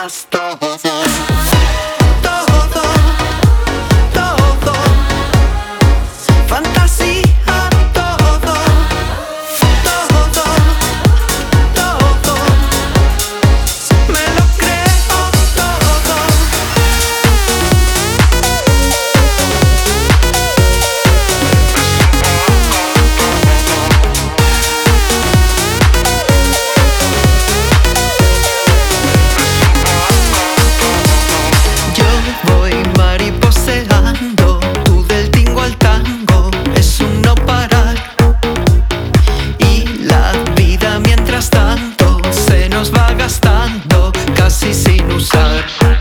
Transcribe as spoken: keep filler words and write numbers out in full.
das todo, todo, todo, fantasía, todo, todo, todo, me lo creo todo. Yo voy mariposeando, tú del tingo al tango, es un no parar. Y la vida mientras tanto se nos va gastando casi sin usar.